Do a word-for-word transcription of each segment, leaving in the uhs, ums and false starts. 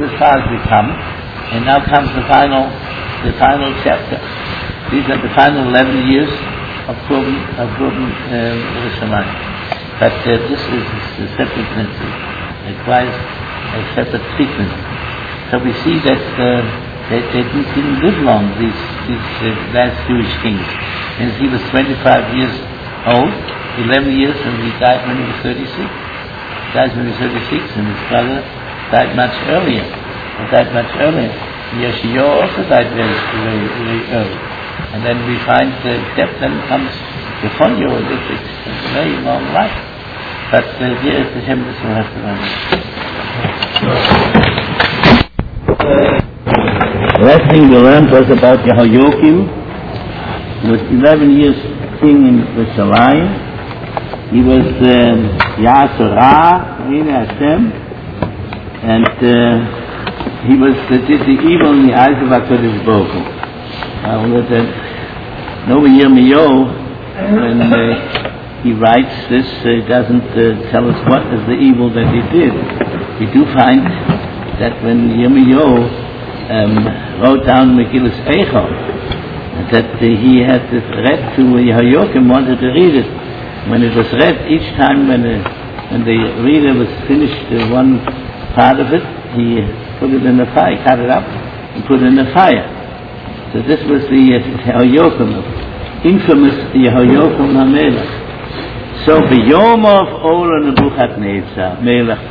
this far as we come, and now comes the final, the final chapter. These are the final eleven years of Korban, of Korban Yerushalayim. But uh, this is a separate principle. It requires a separate treatment. So we see that uh, they, they didn't live long, these, these uh, last Jewish kings. And he was twenty-five years old, eleven years, and he died when he was thirty-six. He died when he was thirty-six, and his brother died much earlier. He died much earlier. Yoshio also died very, very, very early. And then we find the uh, depth then comes before you, and it's, it's a very long life. But uh, here is the Hashem that will have to run. The last thing we learned was about Yehoiakim. He was eleven years king in Yerushalayim. He was Ya'aseh Ine Hashem, and uh, he was uh, did the evil in the eyes of HaKadosh Baruch Hu. Now, with that, over Yirmiyahu, when uh, he writes this, uh, doesn't uh, tell us what is the evil that he did. We do find that when Yirmiyahu um, wrote down Megillas Eicha, that uh, he had it read to Yehoiakim, wanted to read it. When it was read, each time when, uh, when the reader was finished uh, one part of it, he put it in the fire, cut it up, and put it in the fire. So this was the Yehoiakim, uh, infamous Yehoiakim HaMelech. So B'yom of Ola Nebuchadnezzar, Melech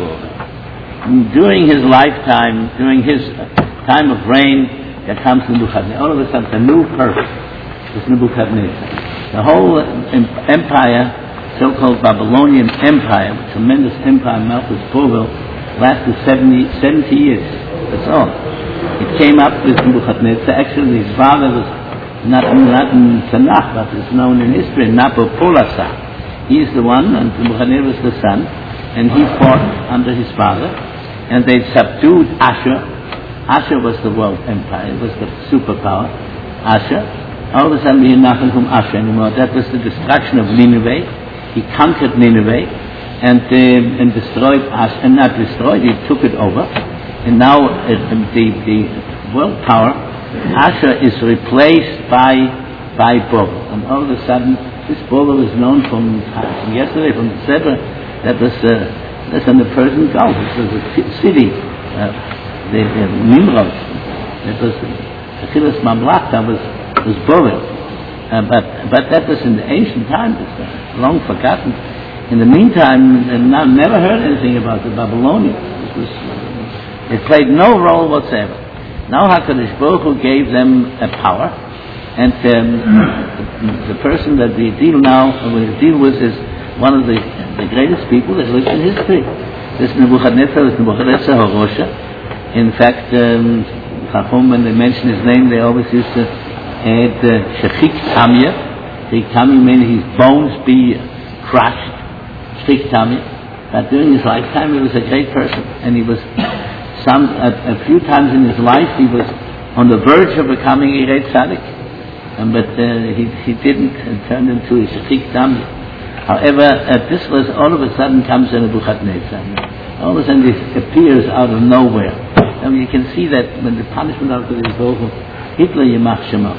Bora, during his lifetime, during his time of reign, there comes Nebuchadnezzar. All of a sudden, a new person is Nebuchadnezzar. The whole empire, so-called Babylonian Empire, tremendous empire, Malchus Bavel, lasted seventy, seventy years. That's all. It came up with Nebuchadnezzar. Actually, his father was not, not in Tanakh, but is known in history, Nabopolassar. He is the one, and Nebuchadnezzar was the son, and he fought under his father, and they subdued Ashur. Ashur was the world empire, it was the superpower. Ashur. All of a sudden we hear nothing from Ashur anymore. That was the destruction of Nineveh. He conquered Nineveh and uh, and destroyed Ashur, and not destroyed, he took it over. And now uh, the, the world power, Ashur, is replaced by by Babel. And all of a sudden, this Babel is known from, uh, from yesterday, from the Sefer, that was uh, that's in the Persian Gulf. It was a city. Uh, The, the Nimrod, it was Achilles Mamlaka was was Babel, uh, but but that was in the ancient times, it's long forgotten. In the meantime, now never heard anything about the Babylonians. It, was, uh, it played no role whatsoever. Now HaKadosh Baruch Hu gave them a power, and um, the, the person that we deal now, we deal with, is one of the the greatest people that lived in history. This Nebuchadnezzar is Nebuchadnezzar HaRosha. In fact, um, when they mention his name, they always used to add Shechik Tamya. Shechik Tamya meaning his bones be crushed. Shechik Tamya. But during his lifetime, he was a great person, and he was some a, a few times in his life he was on the verge of becoming a great tzaddik, um, but uh, he he didn't, and turned into a Shechik Tamya. However, uh, this was all of a sudden comes in Nebuchadnezzar. All of a sudden, it appears out of nowhere. I mean, you can see that when the punishment of the Baruch, Hitler Yemach Shemo.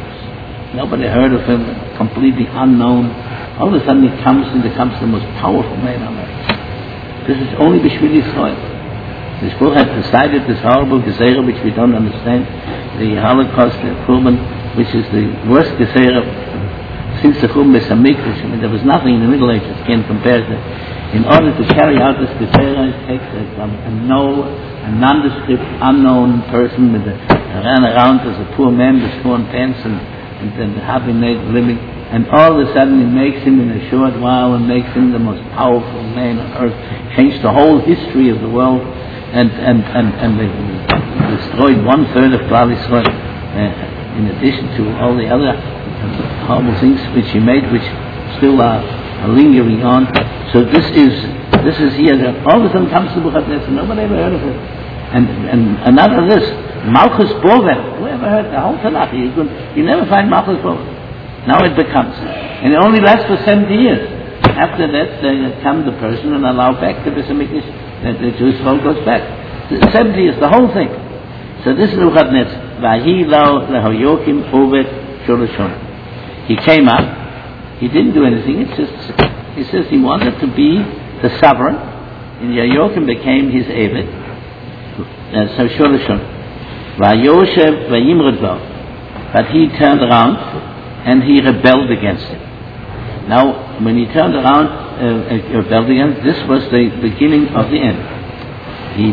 Nobody heard of him, completely unknown. All of a sudden, he comes and becomes the most powerful man on earth. This is only B'Shvil Yisrael. This book has decided this horrible Gezerah, which we don't understand, the Holocaust, the Kurban, which is the worst Gezerah since the Churban Beis Hamikdash. I mean, there was nothing in the Middle Ages can compare to it. In order to carry out this Gezerah, it takes a, a no, a nondescript, unknown person with a, ran around as a poor man with torn pants and, and, and hardly made a living. And all of a sudden, it makes him in a short while and makes him the most powerful man on earth. Changed the whole history of the world, and and and, and they destroyed one third of Klal Yisrael, uh, in addition to all the other horrible things which he made, which still are, are lingering on. So this is this is here. All of a sudden comes to Nebuchadnezzar. Nobody ever heard of it. And and another of this, Malchus Bavel. Who ever heard the whole Tanakh? You could you never find Malchus Bavel. Now it becomes, and it only lasts for seventy years. After that, they come the person and allow back the Beis Hamikdash, that the Jewish folk goes back. The seventy is the whole thing. So this is Nebuchadnezzar. Vahi lo lehoyokim ovet sholoshon. He came up. He didn't do anything. It's just he says he wanted to be the sovereign, and Yehoiakim became his Eved. Uh, so sholoshon. Vayoshev vayimred bo. But he turned around and he rebelled against him. Now, when he turned around uh, and rebelled against, this was the beginning of the end. He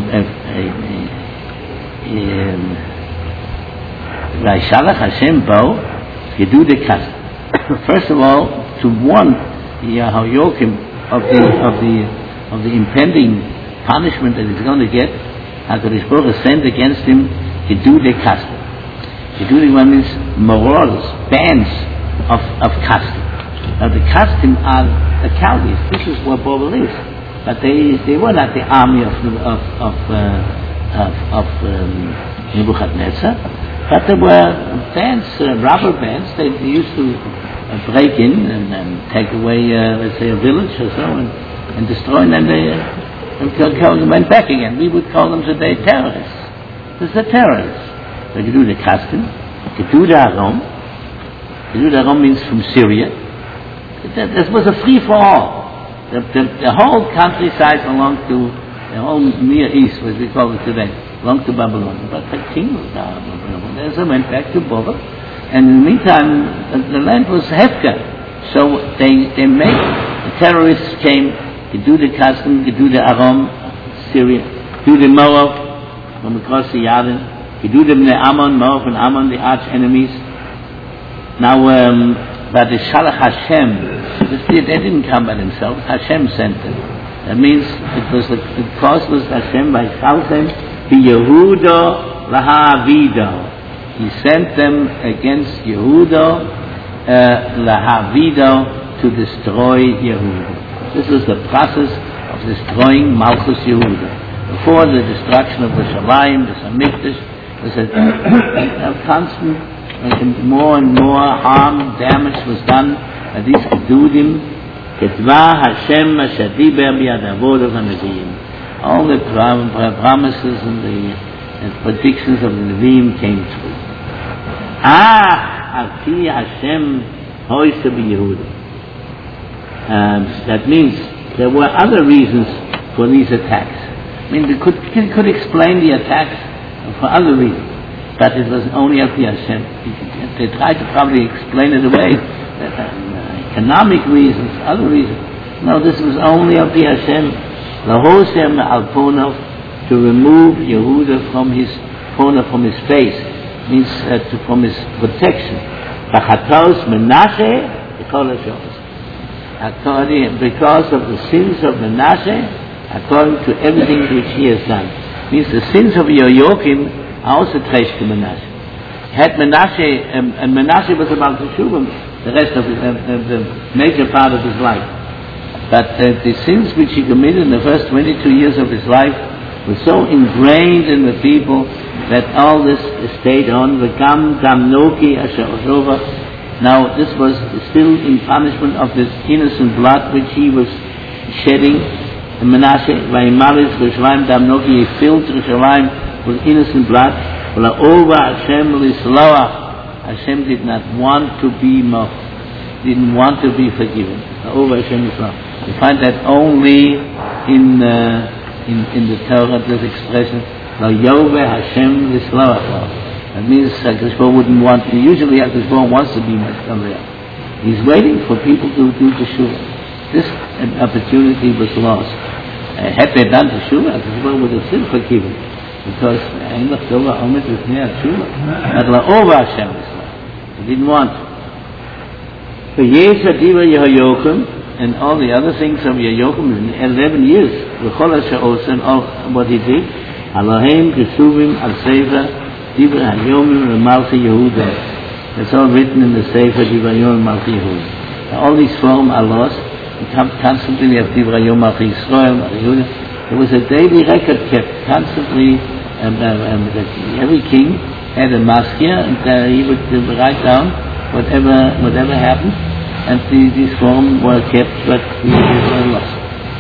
Vaishalach Hashem bo Yedudekas. First of all, to warn Yehoiakim of the of the of the impending punishment that he's going to get, HaKadosh Baruch Hu sent against him Yedudekas. Yedudekas means morals, bands of of custom. Now the custom are the Chaldees. This is what Babel is. But they they were not the army of of of uh, of, of um, Nebuchadnezzar, but there were bands, uh, robber bands. They used to uh, break in and, and take away, uh, let's say, a village or so, and, and destroy, and then they uh, and kill, kill them, went back again. We would call them today terrorists. This is the terrorists. They could do the custom. Gedude Arom. Gedude Arom means from Syria. This was a free for all. The, the, the whole countryside belonged to the whole Near East, as we call it today, belonged to Babylon. But the king was down in Babylon. They went back to Babel, and in the meantime, the, the land was hefker. So they they made the terrorists came to do the custom, to do the Aram, Syria, do the Moab from across the Yarden, to do the Ammon, Moab and Ammon, the arch enemies. Now. Um, But the Shalach Hashem, they didn't come by themselves. Hashem sent them. That means it was the, the cause was Hashem by Shalchem, the Yehuda Lahavido. He sent them against Yehuda uh, Lahavido to destroy Yehuda. This is the process of destroying Malchus Yehuda. Before the destruction of the Shalayim, the Samikdash, was a, a constant. And more and more harm, damage was done by these Gedudim. Ketva Hashem asher diber biyadavod of HaNeviim. All the promises and the and predictions of the Neviim came true. Ah, Ati Hashem hoyse b'Yehuda. That means there were other reasons for these attacks. I mean, they could, could explain the attacks for other reasons. But it was only up to Hashem. They tried to probably explain it away, uh, economic reasons, other reasons. No, this was only up to Hashem. Lahosem al-Ponov, to remove Yehuda from his Ponov, from his face, means uh, to, from his protection. Bachatos Menashe, because of the sins of Menashe, according to everything which he has done. Means the sins of Yehoiakim also traced to Menashe. Had Menashe, um, and Menashe was about to Shuvim, the rest of his, uh, the major part of his life. But uh, the sins which he committed in the first twenty-two years of his life were so ingrained in the people that all this stayed on. V'gam damnoki asher osova. Now this was still in punishment of this innocent blood which he was shedding. And Menashe, v'yimaris Yerushalayim damnoki, he filled Yerushalayim with innocent blood. Hashem did not want to be mocked, didn't want to be forgiven. You find that only in uh, in in the Torah, this expression, Hashem that means HaKadosh Baruch wouldn't want to. Usually HaKadosh Baruch wants to be mocked. He's waiting for people to do teshuva. This opportunity was lost. Uh, had they done teshuva, HaKadosh Baruch would have still forgiven. Because in the Torah, Omet is near Tshuva. But La'ova Hashem is not. He didn't want to. For Yesh Adiva Yehoiakim and all the other things of Yehoiakim in eleven years, V'chol Asher Osa and all what he did, Elohim Kesuvim Al Sefer Diva Hayomim Malchi Yehuda. That's all written in the Sefer Diva Hayomim Malchi Yehuda. All these forms are lost. Constantly we have Diva Hayomim Malchi Yisrael, Malchi Yehuda. There was a daily record kept constantly. Um, um, every king had a maskir, and uh, he would uh, write down whatever whatever happened, and the, these forms were kept, but we were lost.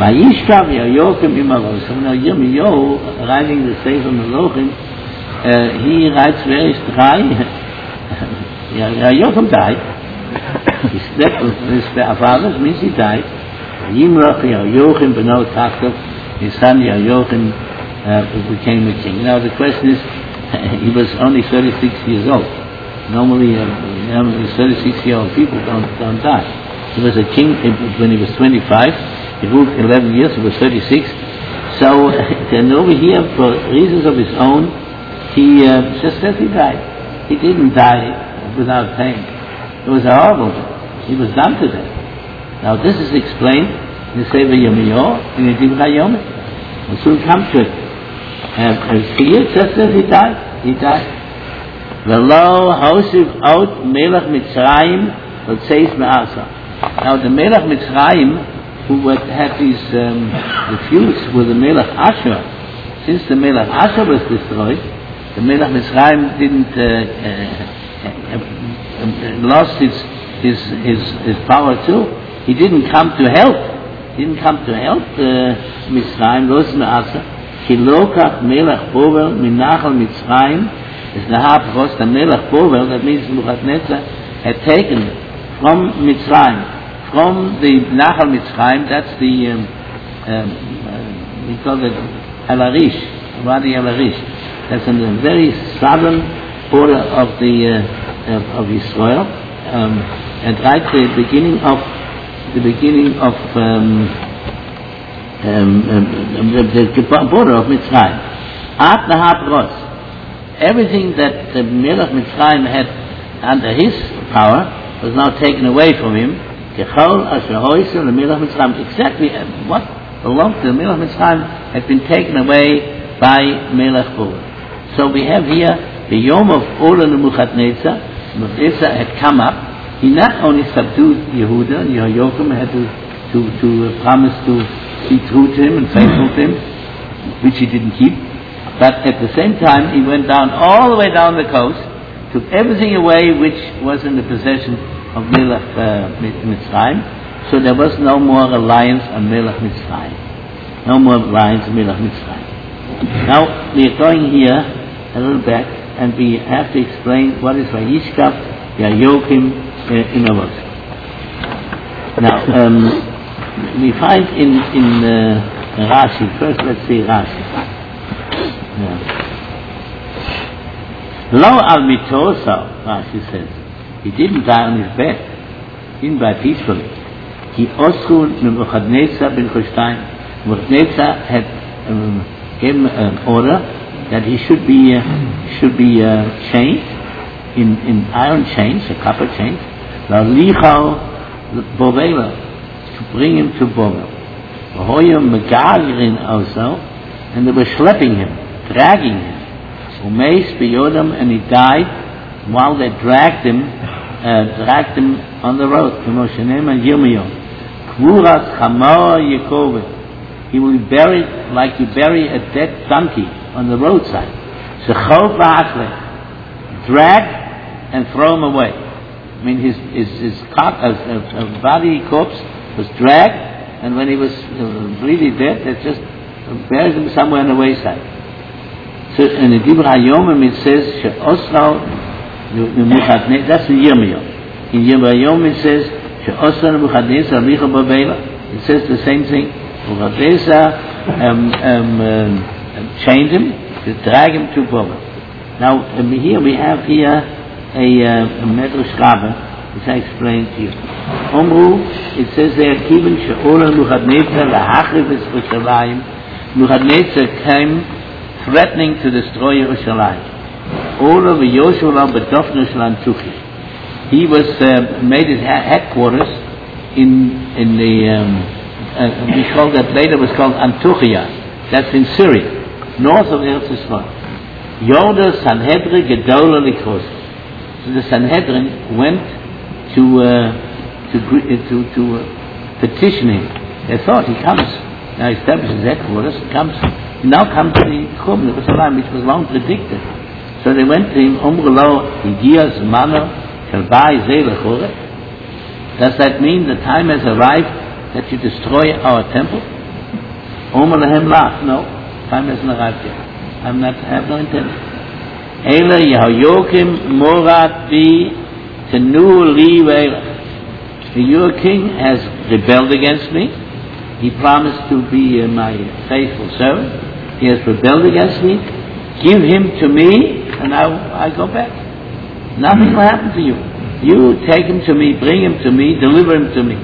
Vayishkav Yochim Imalo. So now Yirmiyahu, writing the Sefer Melachim, uh, he writes various drei. Yochim died. He slept with his fathers, means he died. Yimrach Yochim Beno Tachtov, his son Yochim uh, became a king. Now the question is, he was only thirty-six years old. Normally, uh, normally thirty-six-year-old people don't don't die. He was a king when he was twenty-five. He ruled eleven years. He was thirty-six. So, and over here, for reasons of his own, he uh, just says he died. He didn't die without pain. It was horrible. He was done to death. Now, this is explained in the Sefer Yirmiyahu in the Divrei Yomim. We'll soon come to it. And here it just says he died. He died. V'lo hosiv out Melech Mitzrayim l'tzeis me'asa. Now the Melech Mitzrayim, who had these um, feuds with the Melech Ashur, since the Melech Ashur was destroyed, the Melech Mitzrayim didn't uh, uh, uh, lost his, his his his power too. He didn't come to help. He didn't come to help uh, Mitzrayim. Los me'asa. Kilokach Melech Bovel Minachal Mitzrayim is the half the Melech Bovel, that means Nebuchadnezzar had taken from Mitzrayim, from the Nachal Mitzrayim, that's the, um, um, uh, we call it El-Arish, Wadi El-Arish. That's in the very southern border of the, uh, of, of Israel, um, and right the beginning of, the beginning of, um, Um, um, the, the border of Mitzrayim. At the Hapros, everything that the Melech Mitzrayim had under his power was now taken away from him. Exactly what belonged to the Melech Mitzrayim had been taken away by Melech Bovel. So we have here the Yom of Ola Nebuchadnezzar. Nebuchadnezzar had come up. He not only subdued Yehuda, and Yehoiakim had to, to, to uh, promise to be true to him and faithful to him, which he didn't keep. But at the same time, he went down all the way down the coast, took everything away which was in the possession of Melech uh, Mitzrayim. So there was no more reliance on Melech Mitzrayim. No more reliance on Melech Mitzrayim. Now, we are going here a little back, and we have to explain what is Vayishkav Yochim in Avos. Now, um, we find in in uh, Rashi. First, let's see Rashi. Yeah. Lo al mitosa, Rashi says, he didn't die on his bed. He didn't die peacefully. He osru Nebuchadnezzar ben Choshtaim. Nebuchadnezzar had um, given an order that he should be uh, should be uh, chained in in iron chains, a copper chains. La lichal bovela, to bring him to Bovel. Also, and they were schlepping him, dragging him. And he died while they dragged him, uh, dragged him on the road. He will be buried like you bury a dead donkey on the roadside. Drag and throw him away. I mean, his his his, cop, uh, uh, body corpse was dragged, and when he was uh, really dead, they just buried him somewhere on the wayside. So in the Divrei Yomim it says, "She'osra Nebuchadnezzar." That's in Yirmiyahu. In Yirmiyahu it says, "She'osra Nebuchadnezzar licha b'beila." It says the same thing. Nebuchadnezzar um, um, um, chained him to drag him to Bovel. Now um, here we have here a, uh, a Medrash Rabbah, which I explained to you. Omru, it says there, Kiven she'ola Nebuchadnezzar lahachriv es Yerushalayim. Nebuchadnezzar came threatening to destroy Yerushalayim. Ola v'Yoshua b'dofnu shel Antuchi. He was uh, made his ha- headquarters in in the um, uh, we call that later was called Antuchia. That's in Syria, north of Eretz Yisrael. Yoda Sanhedrin Gedola Likros. So the Sanhedrin went to uh, to to, to uh, petition him. They thought he comes now, he establishes his headquarters. He comes he now comes to the Chum, which was long predicted. So they went to him. Umrlo Higias Mano Shalbai Zelechore. Does that mean the time has arrived that you destroy our temple? Omer lehem lach, no, time is not out yet. I'm not, I have no intention. Eila Yehoyakim morat bi tenu li ve'elach. Your king has rebelled against me. He promised to be uh, my faithful servant. He has rebelled against me. Give him to me, and I, I go back. Nothing will happen to you. You take him to me, bring him to me, deliver him to me.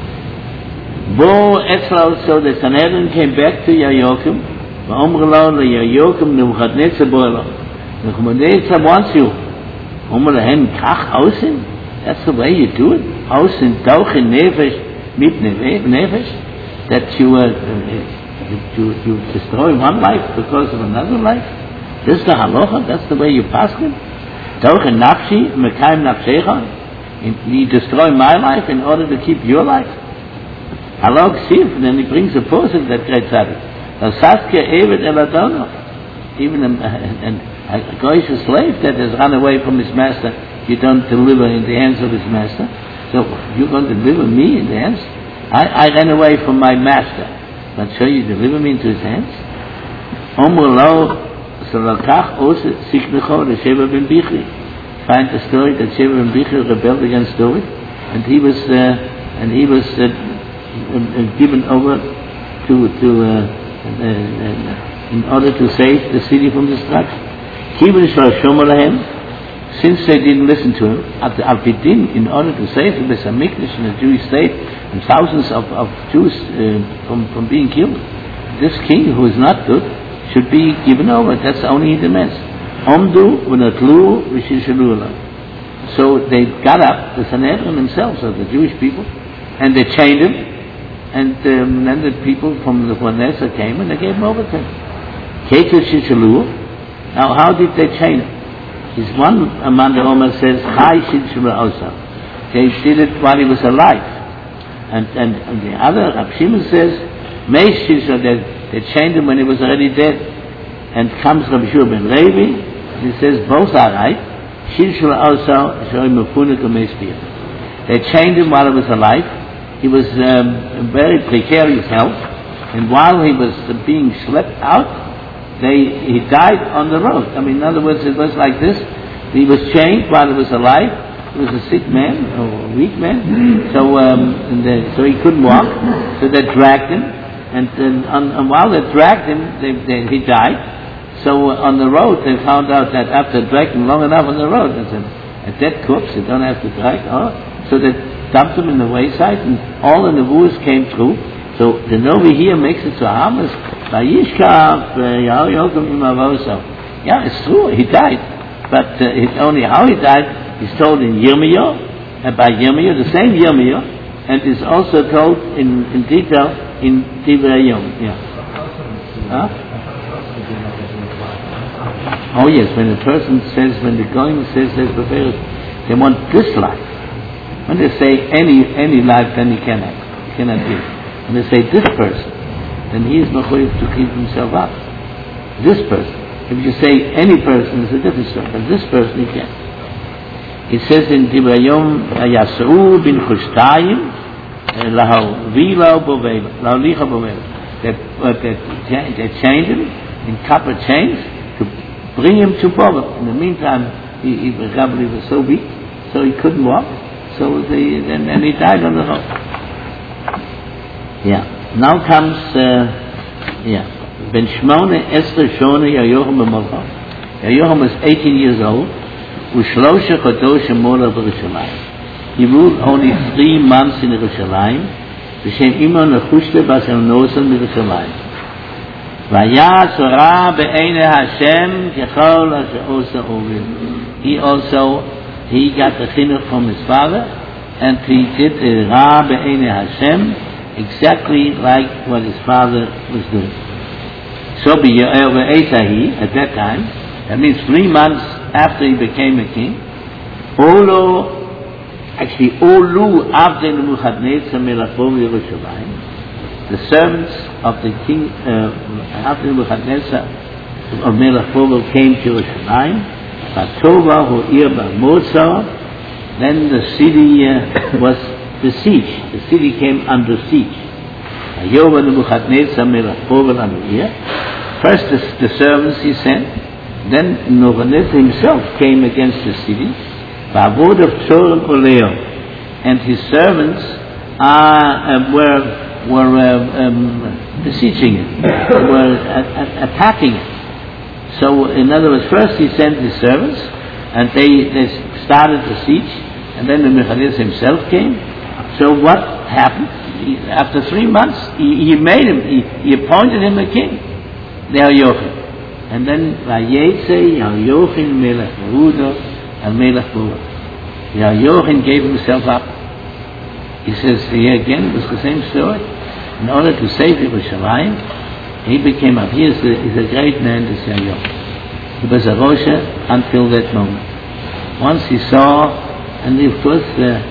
Bo etzlo, so the Sanhedrin came back to Yehoyakim. Va'omrelo leYehoyakim Nebuchadnezzar boelo. Nebuchadnezzar wants you. Omer lehem kach ausin. That's the way you do it. Ausin tauchen nefesh mit nefesh. That you, uh, you, you destroy one life because of another life. This is the halacha. That's the way you pass it. Tauchen nafshi mekayim nafshecha. You destroy my life in order to keep your life. Halog siv. Then he brings a person that great tzaddik. Saskia evet eladono. Even a, a, a goyish slave that has run away from his master, you don't deliver in the hands of his master. So you're going to deliver me in the hands? I, I ran away from my master, but so you deliver me into his hands? Omer lo salakach ose sichnecho the Sheva ben Bichri. Find the story that Sheva ben Bichri rebelled against David, and he was uh, and he was uh, uh, given over to to. Uh, Uh, uh, in order to save the city from destruction. Since they didn't listen to him, in order to save the Beis Hamikdash in the Jewish state and thousands of, of Jews uh, from, from being killed, this king who is not good should be given over. That's only he demands. So they got up, the Sanhedrin themselves, of the Jewish people, and they chained him. And um, then the people from the Nebuchadnezzar came and they gave him over to him. Now, how did they chain him? His one among the Omer says, they did it while he was alive. And, and, and the other, Rab Shimon says, they, they chained him when he was already dead. And comes Rabbi Shua ben Levi, he says, both are right. They chained him while he was alive. He was um, in very precarious health, and while he was uh, being schlepped out, they, he died on the road. I mean, in other words, it was like this. He was chained while he was alive. He was a sick man, or a weak man, so um, and they, so he couldn't walk. So they dragged him, and, and, on, and while they dragged him, they, they, he died. So uh, on the road, they found out that after dragging long enough on the road, there's a, a dead corpse. You don't have to drag. Oh, so they dumped him in the wayside, and all the nevuos came through. So the Novi here makes it so harmless. Yeah, it's true, he died. But uh, it's only how he died is told in Yirmiyah, and by Yirmiyah, the same Yirmiyah, and is also told in, in detail in Divrei Yom. Yeah. Huh? Oh yes, when a person says, when the going says, they want this life. When they say any any life, then he cannot, he cannot give. When they say this person, then he is mechuyev to keep himself up. This person. If you say any person, it's a different story. But this person, he can. It says in Divrei Yom, Yasau bin Chushtayim, Lahau Vila Bovel, Laulicha Bovel. They they chained him in copper chains to bring him to Bovel. In the meantime, he, he probably was so weak, so he couldn't walk. So they, and, and he died on the road. Yeah. Now comes, uh, yeah. Ben Shmone Esther Shone Yehoyachim b'Molcha. Yehoyachim was eighteen years old. Ushlosha Chodoshim Mola b'Yerushalayim. He ruled only three months in Yerushalayim. B'Shem Imo Nechushte Basel Nosan b'Yerushalayim. Vayas Ra be'enei Hashem kechol asher osa ovim. He also He got the chinuch from his father, and he did the Ra be'enei Hashem exactly like what his father was doing. So be'esahi, at that time, that means three months after he became a king, Olo, actually Olu Avdei Nebuchadnezzar melech Yerushalayim, the servants of the king uh, after Nebuchadnezzar of melech came to Yerushalayim. Then the city uh, was besieged. The city came under siege. Ayova Nebuchadnezzar melech Bovel on the ear. First the, the servants he sent, then Nebuchadnezzar himself came against the city. Ba'avod of Tzorim Oleo, and his servants are, uh, were were uh, um, besieging it, were uh, uh, attacking it. So, in other words, first he sent his servants, and they, they started the siege, and then the Nebuchadnezzar himself came. So what happened? He, after three months, he, he made him, he, he appointed him a king, the Yehoiachin. And then, Vayetze Yehoiachin melech Yehuda and melech Bovel. Yehoiachin gave himself up. He says here again, it was the same story. In order to save Yerushalayim, he became up. He is a, is a great man, this Yehoiachin. He was a Rosha until that moment. Once he saw, and of course, uh, uh,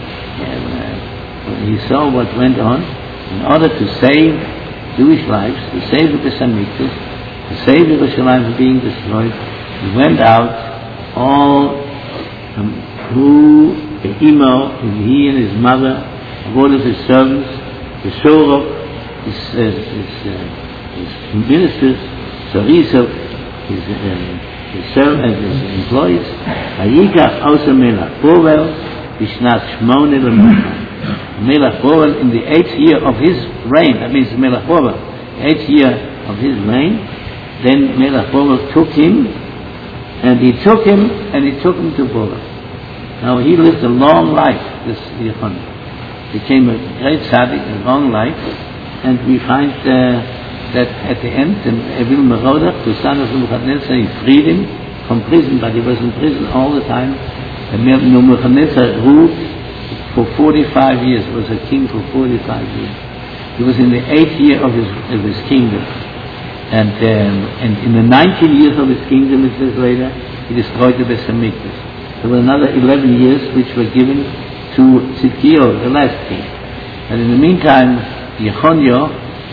he saw what went on. In order to save Jewish lives, to save the Beis Hamikdash, to save Yerushalayim from being destroyed, he went out all um, who, the Imo, he and his mother, all of his servants, the Shorok, his, uh, his, uh, his ministers, Sarisov, his, uh, his servants, his employees, Vayikach Osa Melech Bovel, Bishnat Shmone L'Melech. Melech Bovel, in the eighth year of his reign, that means Melech Bovel, the eighth year of his reign, then Melech Bovel took him, and he took him, and he took him to Bovel. Now he lived a long life, this Yechon. Became a great tzaddik, a long life, and we find uh, that at the end, Evil Merodach, the son of Nebuchadnezzar, he freed him from prison, but he was in prison all the time. And Nebuchadnezzar ruled for forty-five years, was a king for forty-five years. He was in the eighth year of his of his kingdom, and um, and in the nineteen years of his kingdom, it says later, he destroyed the Beis Hamikdash. There were another eleven years which were given to Tzidkiyahu, the last king. And in the meantime, Yechonyo,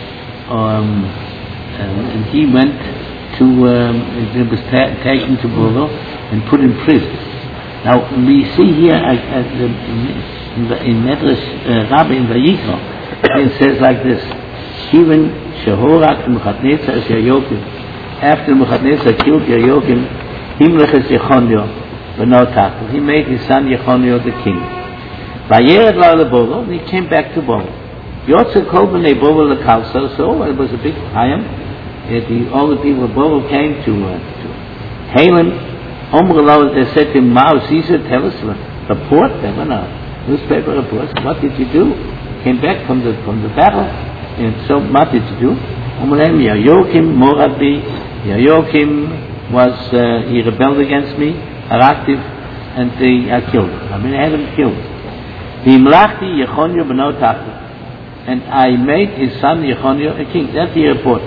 um, and, and he went to, um, he was ta- taken to Bovel and put in prison. Now, we see here at, at the, in, the, in Medrash uh, Rabbi in Vayikra, it says like this: Even Shehorak Nebuchadnezzar as Yehoiachin, after Nebuchadnezzar killed Yehoiachin, Himlech as Yechonyo, but no tackle. He made his son Yechonyo the king. Vayered la Bovel, and he came back to Bovel. Yotze kol b'nei Bovel l'kalsa, so it was a big hayam. All the people of Bovel came to uh, to hail him. Omrelo, they said to him, Mao Caesar, tell us the report. There were no newspaper reports. What did you do? Came back from the from the battle, and so what did you do? Omrem Yehoiachin Morabi. Yehoiachin was uh, he rebelled against me, Araktiv, and they uh, killed him. I mean, I had him killed. V'imlachti Yechonyo b'no tachto, and I made his son Yechonyo a king. That's the report.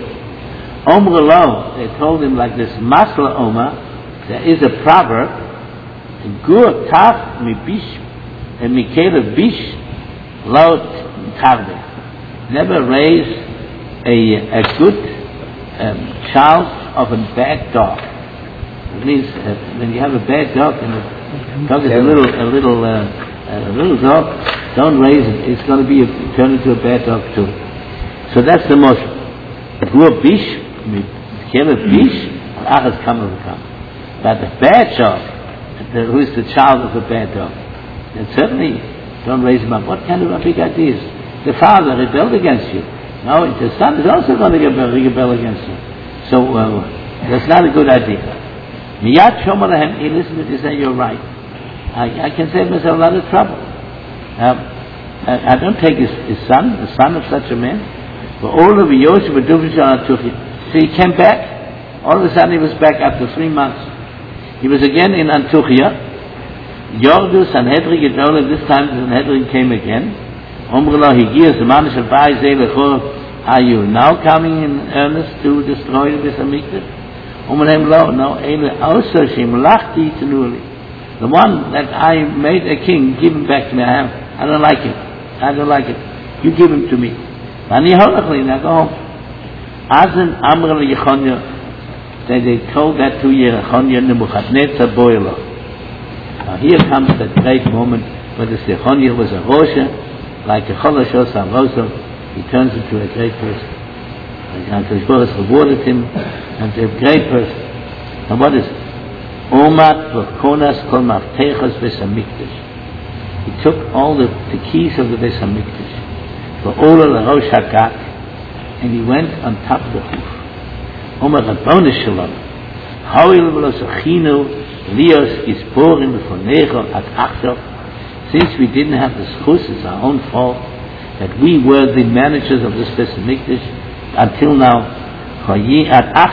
Omrelo, they told him like this: Masla Oma. There is a proverb: Gur taf mi bish and mikela bish lo tarde. Never raise a a good um, child of a bad dog. It means uh, when you have a bad dog, and the dog is a little a little. Uh, a little dog, don't raise it. It's going to be a, turn into a bad dog too. So that's the motion. Gur bish, mikela bish, achas kamel v'kam. But the bad dog, the, who is the child of the bad dog, then certainly don't raise him up. What kind of a big idea is? The father rebelled against you. Now the son is also going to rebel against you. So uh, that's not a good idea. Miyat Shomalahem, he listened to this and you're right. I, I can save myself a lot of trouble. Um, I, I don't take his, his son, the son of such a man. But all of Yosef were doing so he came back. All of a sudden he was back after three months. He was again in Antiochia. Yordu Sanhedrin Gedolah, this time Sanhedrin came again. Omrelo Higiyas Manashal Bai Zeh Lechor, are you now coming in earnest to destroy the Beis Hamikdash? Omrem Lo, no, Ele also Shimlachti Tenuli. The one that I made a king, give him back to me. I have, I don't like it. I don't like it. You give him to me. Ani holachli, now go home. Azen Amrel Yechonyo, they, they told that to Yechonyo Nebuchadnezzar Boilo. Now here comes the great moment where the Yechonyo was a Rosha, like a Cholashos Avosov, he turns into a great person. And Hakadosh Baruch Hu has rewarded him and to a great person. And what is it? Omat v'konas kol maftechos Beis Hamikdash. He took all the, the keys of the Beis Hamikdash. V'ola l'rosh hagag, and he went on top of the roof. Omat Rabbanu Shalom. Hoil v'lo zochinu lios gizborim v'fonecho ad achshav. Since we didn't have the schus, it's our own fault that we were the managers of this Beis Hamikdash until now. Until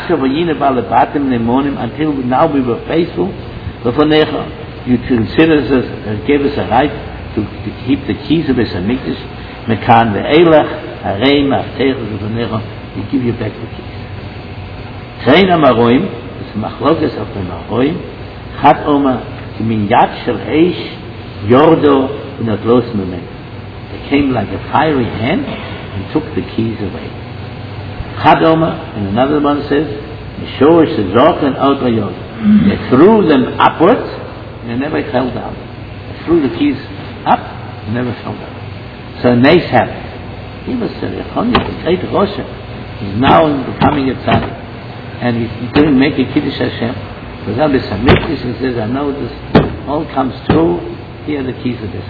now we were faithful. You consider us, uh, gave us a right to, to keep the keys of Beis Hamikdash. Mekan ve'elach harei maftechos v'fonecho. We give you back the keys. Train amaroim, it's machlokas of the amaroim. Chat oma kimin yad shel eish yordo v'notlos memenu. They came like a fiery hand and took the keys away. Chadoma, and another one says, Mishorish Zok and Outayot. They threw them upwards, and they never fell down. They threw the keys up, and never fell down. So Nes happened. He was Yechonia, the great Rosha. He's now becoming a tzaddik, and he's doing make a Kiddush Hashem. Because Rabbi Samikdish, he says, I know this all comes true. Here are the keys of this.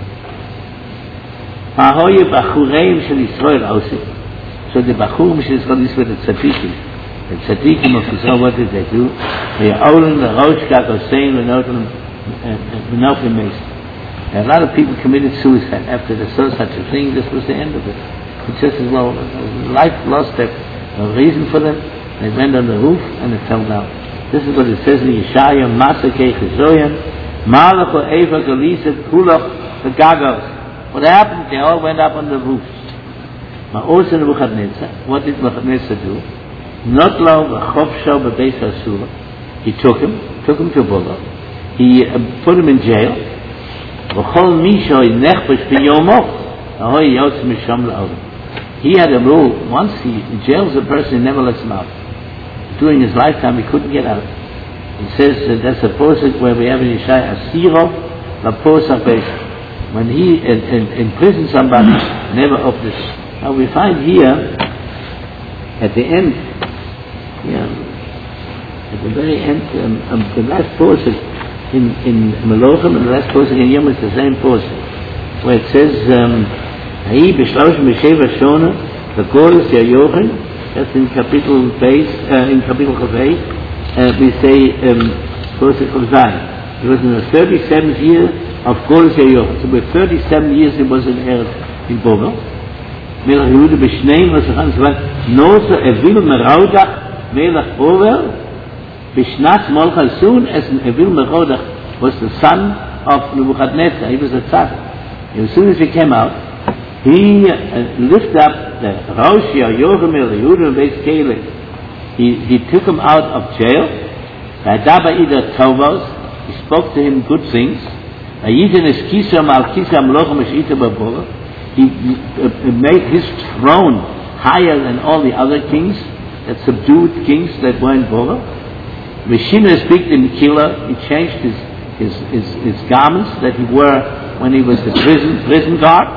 Pahoye Bachureim Shel Yisrael Osip. So the Bachur Mishis Chodis were the Tzadikim. The Tzadikim of Yisrael, what did they do? They owned the Rosh Gag Hossein and Menachem Mason. A lot of people committed suicide after they saw such a thing. This was the end of it. It's just as well, life lost their a reason for them. They went on the roof and it fell down. This is what it says in Yeshaya, Masakei Chizoyan, Malach or Eva Galiset Kulach the Gagos. What happened? They all went up on the roofs. What did Nebuchadnezzar do? Not long Chofsho b'Beis Asura. He took him, took him to Babel. He uh, put him in jail. He had a rule. Once he jails a person, he never lets him out. During his lifetime, he couldn't get out. He says uh, that's a posuk where we have in Yeshaya Asiro la posuk Beis. When he in, in, imprisoned somebody, never opened it. Now we find here, at the end, yeah, at the very end, um, um, the last portion in, in Melochem and the last portion in Yom is the same portion, where it says, Ha'i b'shlosh m'sheva shona, v'goros yayochen, that's in capital base, uh, in capital Chavei, uh, we say, portion Chavzai. It was in the thirty-seventh year of Goros yayochen. So with thirty-seven years it was in Eretz, in Babel. Melech Yehuda b'shneim v'sachan s'van noso evil meraudach melech over b'shnat molcha soon as evil meraudach was the son of Nebuchadnezzar. He was a tzaddik. As soon as he came out, he uh, lifted up the Rosh Yochem Melech Yehuda Beis Kelei. He he took him out of jail. V'adaba ida tovos. He spoke to him good things. V'yiten es kisam al kisam lochem eshita b'bova. He uh, made his throne higher than all the other kings, that subdued kings that were in Babel. Meshina speak in Kila, he changed his, his, his, his garments that he wore when he was the prison, prison guard.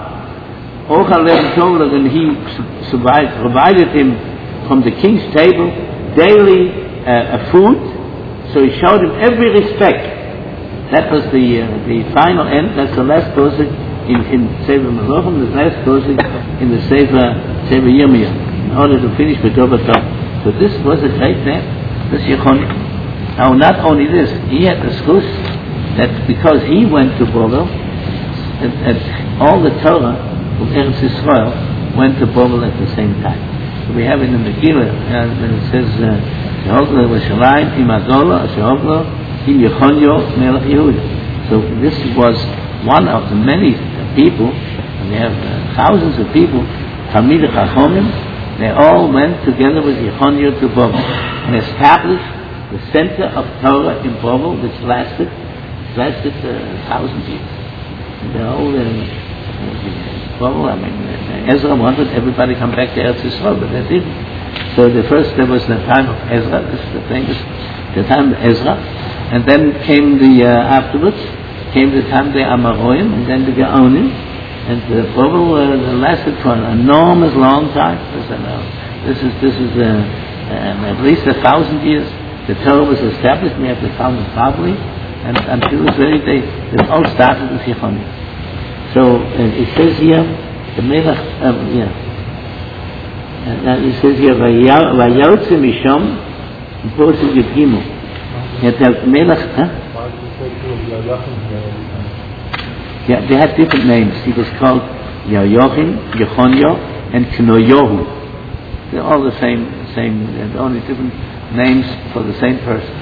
And he survived, provided him from the king's table daily uh, a food, so he showed him every respect. That was the, uh, the final end, that's the last person. In, in Sefer Melochem, the last posuk in the Sefer Sefer Yirmiyah, in order to finish with Dovatov. So this was a great man, this Yechonia. Now, not only this, he had the schus that because he went to Babel, and, and all the Torah from Eretz Yisrael went to Babel at the same time. So we have in the Megillah, uh, when it says, Shehogla v'Shalayim im Adola, Shehogla im Yechonio Melech Yehuda. So this was one of the many people, and they have uh, thousands of people, Talmidei Chachomim, they all went together with Yechonio to Babel and established the center of Torah in Babel, which lasted lasted a uh, thousand years. And they're all in uh, Babel. I mean, uh, Ezra wanted everybody to come back to Eretz Yisrael, but they didn't. So the first there was the time of Ezra. This is the famous the time of Ezra, and then came the uh, afterwards. Came the time the Amaroim, and then the Gaonim, And the Bible uh, lasted for an enormous long time. This is this is uh, um, at least a thousand years. The Torah was established. We have to count it properly, and until this very day, it all started with Yechonia. So uh, it says here, the Melech, um, yeah, and uh, it says here, "Vayotze misham," important Yud Gimel. Yet the Melech, huh? Yeah, they had different names. He was called Yochim, Yechonio, and Knoyohu. They're all the same, same, and only different names for the same person.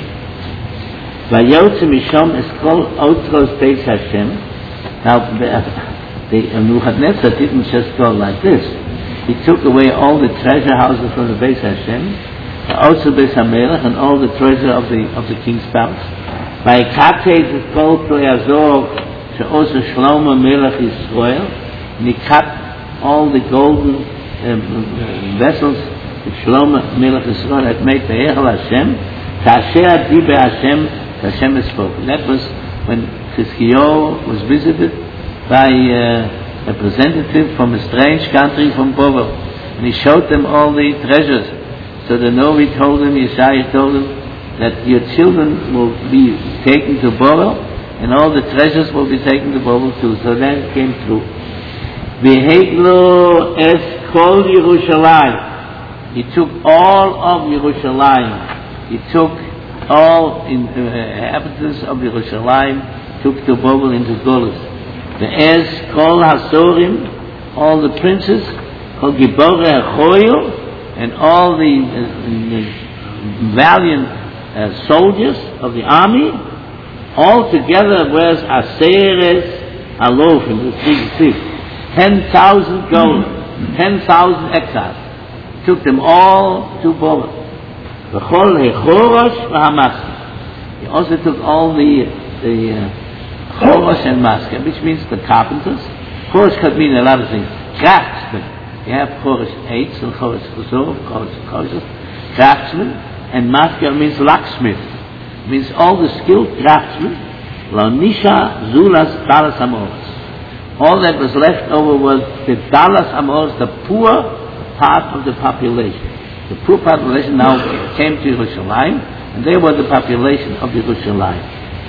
Vayotze misham is called Outros Beis Hashem. Now, the Nebuchadnezzar didn't just go like this. He took away all the treasure houses from the Beis Hashem, also Beis HaMelech, and all the treasure of the of the king's palace. By Kates is called Toyazor. Also Shlomo Melech Yisrael, and he cut all the golden um, vessels that Shlomo Melech Yisrael had made to Echel Hashem. Kasher Dibe Hashem, Hashem has spoken. That was when Chizkiyahu was visited by uh, a representative from a strange country from Babel, and he showed them all the treasures. So the Novi told him, Yeshaya told him, that your children will be taken to Babel, and all the treasures will be taken to Babel too. So that came true. V'heiglo es kol Yerushalayim. He took all of Yerushalayim. He took all in, uh, inhabitants of Yerushalayim, took to Babel into Golus. V'es kol Hasorim, all the princes, kol Gibore HaChoyo, and all the, uh, the valiant uh, soldiers of the army. All together was Aseres Alofim, the three six, ten thousand gold, ten thousand exiles. Took them all to Babel. V'chol hechorosh v'hamasker. He also took all the the uh, chorosh and masker, which means the carpenters. Chorosh could mean a lot of things. Craftsmen. You have chorosh eitz and chorosh chosov, chorosh chosov, craftsmen, and masker means locksmith. Means all the skilled craftsmen, Lanisha Zulas Dalas Amoros. All that was left over was the Dalas Amoros, the poor part of the population. The poor population now came to Yerushalayim, and they were the population of Yerushalayim.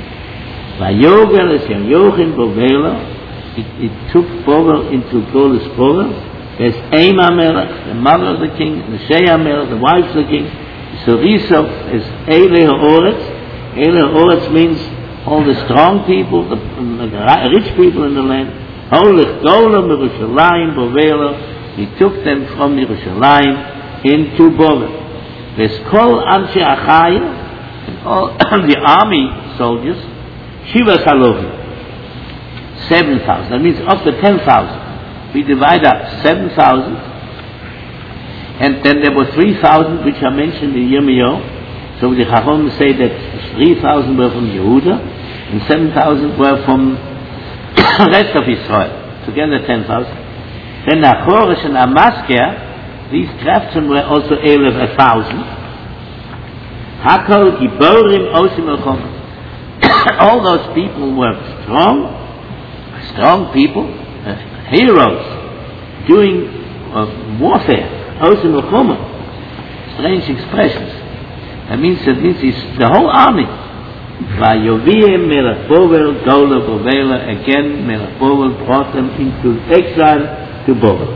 Vayogel es Yochim Bovela. It took Babel into Golus Babel. There's Ema Melech, the mother of the king, and the Shea Melech, the wife of the king. So Risov is Eile Ha'oretz. Eile Ha'oretz means all the strong people, the, the rich people in the land. Holich Golem Yerushalayim Bovela. He took them from Yerushalayim into Babel. There's Kol Anshe Achaya, and all the army soldiers, Shivas Halofim, seven thousand. That means up to ten thousand. We divide up seven thousand, and then there were three thousand which are mentioned in Yirmiyahu. So the Chacham say that three thousand were from Yehuda, and seven thousand were from the rest of Israel. Together ten thousand. Then Achorish and Amasker, these craftsmen were also Elef a thousand. Hakol Giborim Osim Elchom. All those people were strong, strong people, uh, heroes, doing uh, warfare. Osim Elchom. Strange expressions. That means that means the whole army. Vayoviem Melech Bovel, Gola Bovela, again Melech Bovel brought them into exile to Babel.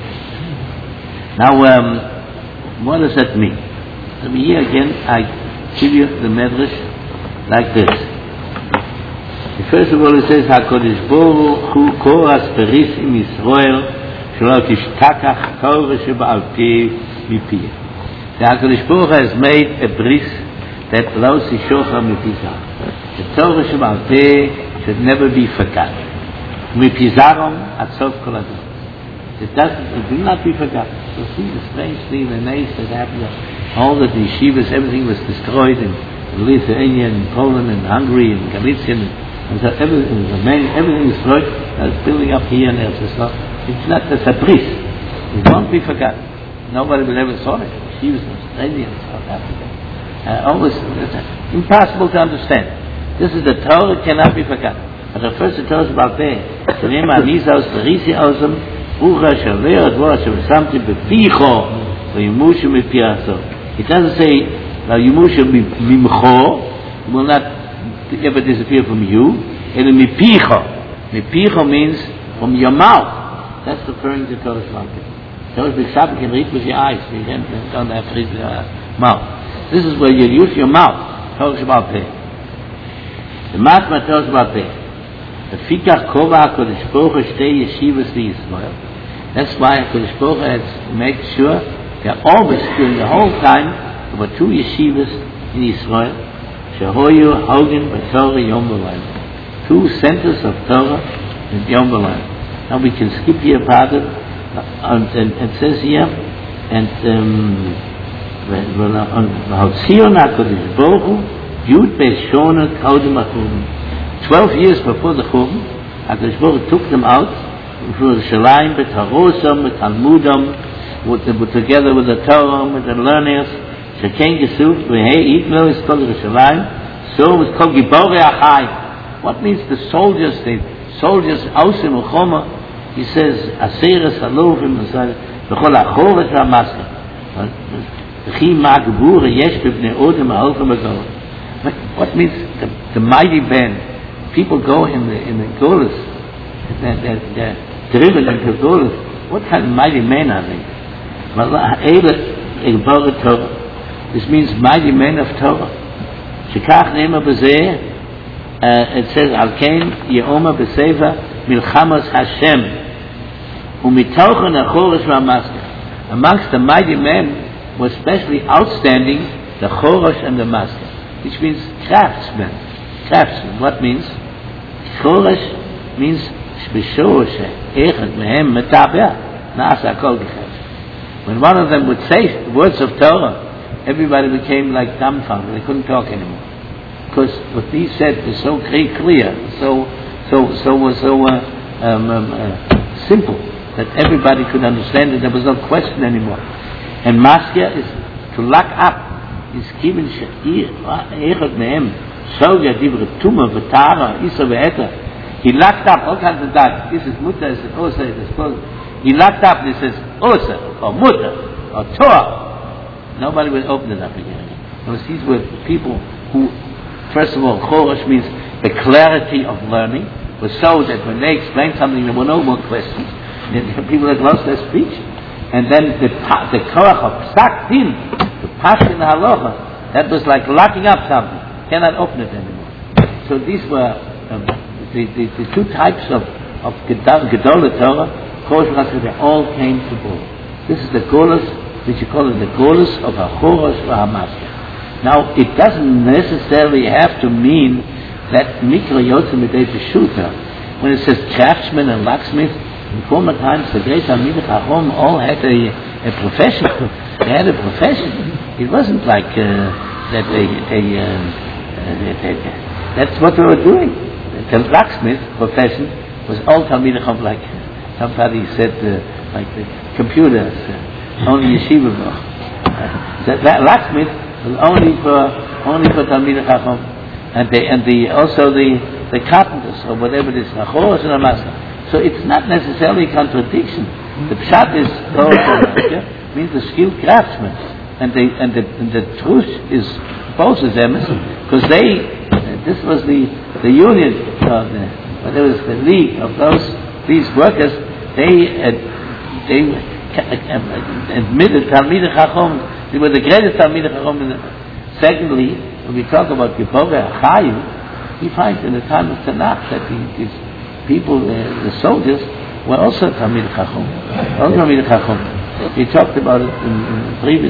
Now, um, what does that mean? So here again, I give you the medrash like this. First of all, it says, HaKadosh Baruch Hu koras peris im Yisrael, shelo tishtakach Torah sheba'al pi mipiyah. The HaKadosh Baruch Hu has made a bris that lo tishocha mipizah. The Torah sheba'al pi should never be forgotten. Mipizarom at sof kol hador. It doesn't, it will not be forgotten. So see the strange thing, the nays that happened, all the yeshivas, everything was destroyed in Lithuania and Poland and Hungary and Galicia, and, and so everything, everything is destroyed, uh, building up here and there. So it's not, it's a bris. It won't be forgotten. Nobody will ever saw it. Yeshivas in Australia and South Africa. Uh, always, it's impossible to understand. This is the Torah, cannot be forgotten. But the first it tells about there. So name Anisaus, the Risi Ausum, Ucha Shaveh Advor Shavsamti Beficho, the Yimushu Mipiaso. It doesn't say now Yimushu Mimcho will not ever disappear from you. It'll Mipicho. Mipicho means from your mouth. That's referring to Torah Shabbat. Torah Shabbat can read with your eyes. You don't have to read with your mouth. This is where you use your mouth. Torah Shabbat. The Matma Torah Shabbat. The Fikach Kova HaKadosh Baruch Hu Shtei Yeshivas Yisrael. That's why HaKadosh Baruch Hu has made sure that always, during the whole time, there were two yeshivas in Israel. Shehoyu Hogan B'Torah Yom V'Layla. Two centers of Torah in Yom V'Layla. Now we can skip here part of it, and it says here, and V'Hotzion HaKadosh Baruch Hu Yud Be'Shona Kodem HaChurban. Twelve years before the Churban, HaKadosh Baruch Hu took them out through the Shalayim, B'Tarosam, B'Talmudam, with the, together with the Torah, with the learners. Shekein Gesut, V'Hei Iglo is called the Shalayim. So it was called Giborei Achayim. What means the soldiers, the soldiers, Ausim Uchoma, he says, Aseres Aluvim, V'chol Achoret V'Amaska. V'chi Ma'gvura Yesh B'Bnei Odem Ha'olchem V'Gol. What means the, the mighty band? People go in the in the Golas, they're, they're, they're driven into Golas. What kind of mighty men are they? This means mighty men of Torah. Shekach Ne'ema B'zeh, it says, Al Kein Ye'oma B'Sefer Milchamas Hashem U'mitochen HaChoresh V'Amaska. Amongst the mighty men was especially outstanding the Choresh and the Masker, which means craftsmen. Craftsmen. What means? Choresh means when one of them would say words of Torah, everybody became like dumbfounded. They couldn't talk anymore, because what he said was so clear, so so so so uh, um, um, uh, simple that everybody could understand it. There was no question anymore. And Masker is to lock up. Is given echad mehem soga divrei tuma v'tara isa ve'eta. He locked up all kinds of dots. This is mutter, this is osa, this is close. He locked up. This is osa or mutter or torah. Nobody will open it up again. Because these were people who, first of all, choresh means the clarity of learning was so that when they explained something, there were no more questions. The people had lost their speech, and then the the korach of psak din. The Pashkin Halacha, that was like locking up something. Cannot open it anymore. So these were um, the, the, the two types of, of Gedolah Torah, they all came to Bor. This is the Golas, which you call it the Golas of HaChoresh v'Hamasker. Now, it doesn't necessarily have to mean that Mikra Yotzim B'dei Peshuta. When it says craftsman and locksmith, in former times, the great Talmidei Chacham all had a, a profession. They had a profession. It wasn't like uh, that they, they, uh, they, they, that's what they were doing. The locksmith profession was all Talmidei Chacham, like somebody said, uh, like the computers, uh, only yeshiva. Uh, that, that locksmith was only for only for Talmidei Chacham, and the and the also the the carpenters or whatever it is, Choresh and Amaska. So it's not necessarily a contradiction. The pshat is Torah means the skilled craftsmen, and the and the and the truth is both of them, because they uh, this was the the union of the whatever was the league of those these workers. They uh, they uh, admitted Talmidei Chacham. They were the greatest Talmidei Chacham. Secondly, when we talk about Giborei Achayim, we find in the time of Tanakh that the, these people, uh, the soldiers, were also Talmidei Chacham. All Talmidei Chacham. We talked about it in, in the previous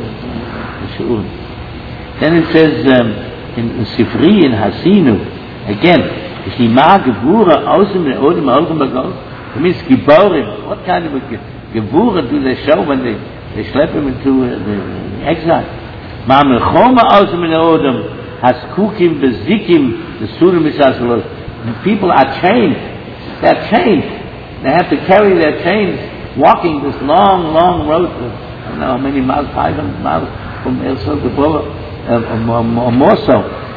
uh, Shu'ur. Then it says um, in, in Sifri, in Hasinu, again, Hima Gevura Ausim Le'odim Ha'olchem V'Gol. It means Giborim. What kind of a Gevura do they show when they, they slap him into uh, the, the exile? Ma Melchoma Ausim Le'odim Haskukim Bezikim the Surim Misasalos. People are chained. They're chained. They have to carry their chains, walking this long, long road. I don't know how many miles, five hundred miles from El Sol to Bora, or more so.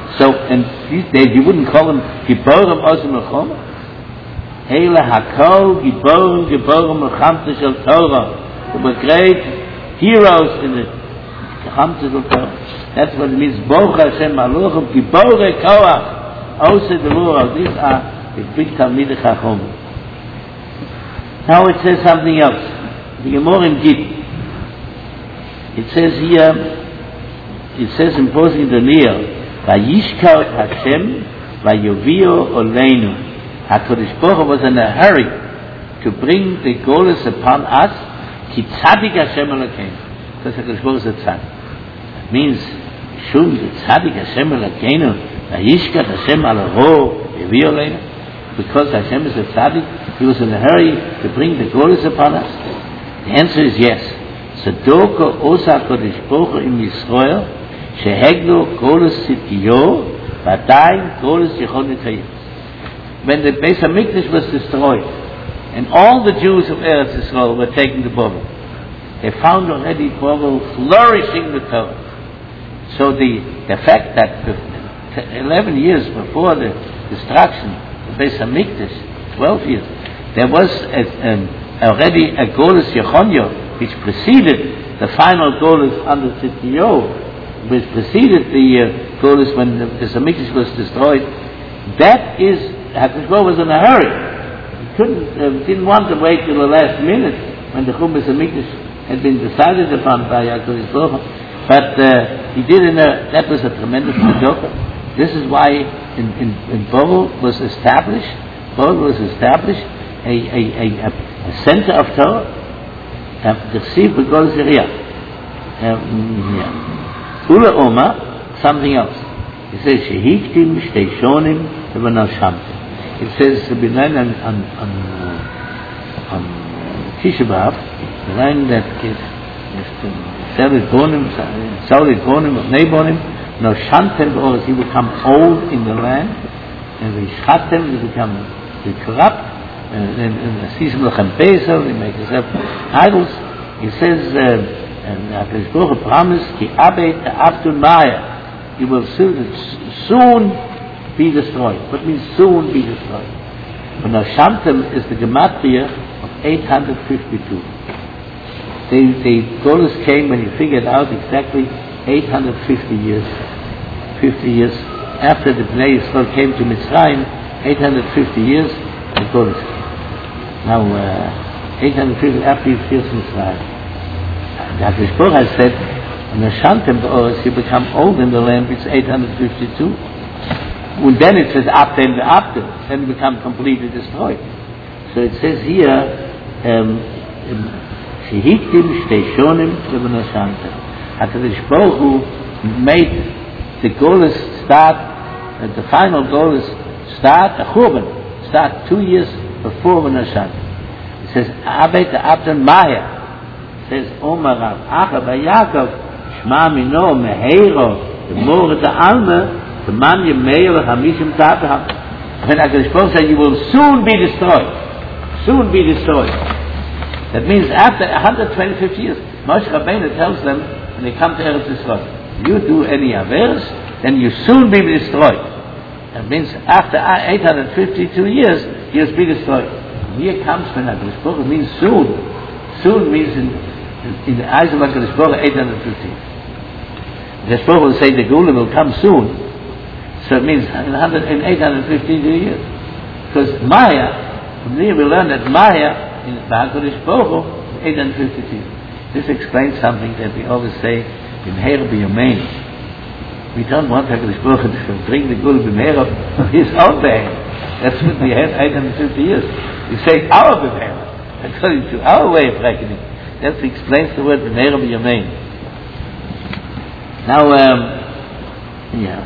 So, and these days you wouldn't call them Giborim Ozim Melchoma. Eile Hakol Giborim Giborim Melchamta Shel Torah. They were great heroes in the Melchamta Shel Torah. That's what it means. Baruch Hashem Maluchim Giborei Koach Osei Devurah. These are the big Talmidei Chachomim. Now it says something else. The Gemara in Git. It says here, it says in posing the near, Vayishkar Hashem Vayovio Oleinu. HaKadosh Baruch Hu was in a hurry to bring the golus upon us. Ki Tzadik Hashem Elokeinu. Because HaKadosh Baruch Hu is a Tzadik. It means, Shum the Tzadik Hashem Elokeinu Vayishkar Hashem Aloho Vayovio Oleinu. Because Hashem is a Tzadik, He was in a hurry to bring the golus upon us. The answer is yes. Sadoko Osa Kodesh Baruch Hu in Yisrael Sheheglo Golus Sitio Vadayin Golus Yechon Yitayim. When the Beis HaMikdash was destroyed and all the Jews of Eretz Yisrael were taken to Babel, they found already Babel flourishing the Torah. So the, the fact that eleven years before the destruction of Beis HaMikdash, twelve years, there was a, um, already a Golus Yechonyo which preceded the final Golus under Tzidkiyahu, which preceded the uh, Golus when the Beis HaMikdash was destroyed. That is, HaKadosh Baruch Hu was in a hurry. He couldn't, uh, didn't want to wait till the last minute when the Chum Beis HaMikdash had been decided upon by HaKadosh Baruch Hu. But uh, he did in a, that was a tremendous tzedakah. This is why in, in, in Babel was established, Babel was established a, a, a, a center of Torah. The Chsiv B'Gol Ziriyah. Ula Oma, something else. It says Shehiktim Shteishonim V'Noshamtim. It says to be learned on on on, uh, on Tisha B'Av, the line that is Salit Bonim, Salit Bonim, Neibonim, Noshamtim V'Oretz. He become old in the land, and V'Yishchatem, he become corrupt. And in season of Champesa, they make himself idols. He says, and HaKadosh Baruch Hu promised, Ki Abed Abdul Maya, he will soon, soon be destroyed. What means soon be destroyed? But now Shamtem is the gematria of eight hundred fifty-two. The, the Golus came when he figured out exactly eight hundred fifty years. fifty years after the Bnei Yisrael came to Mitzrayim, eight hundred fifty years, the Golus came. Now, uh, eight hundred fifty after he feels Mitzrayim. The HaKadosh Baruch Hu has said, when the Shantem B'Oretz, you become old in the land, it's eight hundred fifty-two. And then it says, after and after, then you become completely destroyed. So it says here, Shehiktim Shteishonim V'B'No Shantem. HaKadosh Baruch Hu made the Golus start, uh, the final Golus start, a Churban, start two years before B'No Shantem. It says, Abed Abdan Maya. It says, Omar Rav Acha V'Yakov Shma Mino Meheiro V'Moret Alma V'man Yemeir V'Hamishim Tataham. When HaKadosh Baruch Hu said, you will soon be destroyed. Soon be destroyed. That means after one hundred twenty-five years, Moshe Rabbeinu tells them, when they come to Eretz Yisrael, you do any averes, then you soon be destroyed. That means after eight hundred fifty-two years, you'll be destroyed. And here comes when HaKadosh Baruch Hu means soon. Soon means in, in, in the eyes of HaKadosh Baruch Hu, eight hundred fifty. HaKadosh Baruch Hu will say the Geulah will come soon. So it means in, in eight hundred fifty-two years. Because Maya, from there we learn that Maya, in the HaKadosh Baruch Hu, eight hundred fifty-two. This explains something that we always say, B'mheira b'yomein. We don't want HaKadosh Baruch Hu to bring the Geulah b'mheira of his own day. That's what we had eight hundred fifty years. We say our b'mheira, according to our way of reckoning. That explains the word b'mheira b'yomein. Now, um, yeah,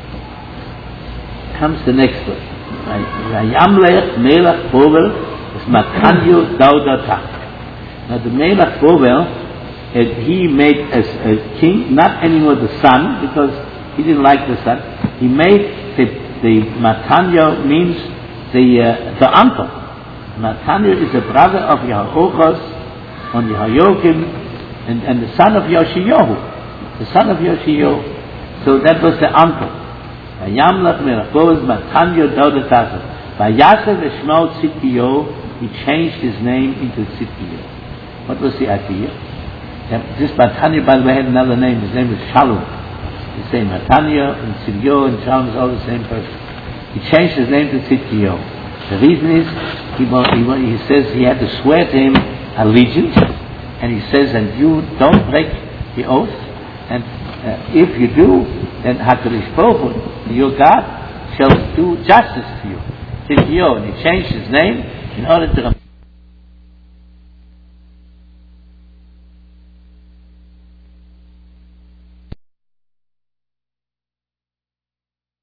comes the next one. Vayamlech melech Bovel is Matanyo Daudata. Now the melech Bovel, he made as a king, not anymore the son, because he didn't like the son. He made the, the Matanyo means the uh, the uncle. Matanyo is the brother of Yehoachaz and Yehoiakim, and, and the son of Yoshiyahu, the son of Yoshiyahu. So that was the uncle. Vayamlach merachos Matanyo Dodatasa. Vayasev Eshmo Tzidkiyo, he changed his name into Tzidkiyo. What was the idea? This Matanyo, by the way, had another name. His name was Shalom. The same Matanyo and Tzidkiyo and Shalom is all the same person. He changed his name to Tzidkiyo. The reason is, he, he, he says he had to swear to him allegiance, and he says, and you don't break the oath, and uh, if you do, then HaKadosh Baruch Hu, your God, shall do justice to you. Tzidkiyo, and he changed his name in order to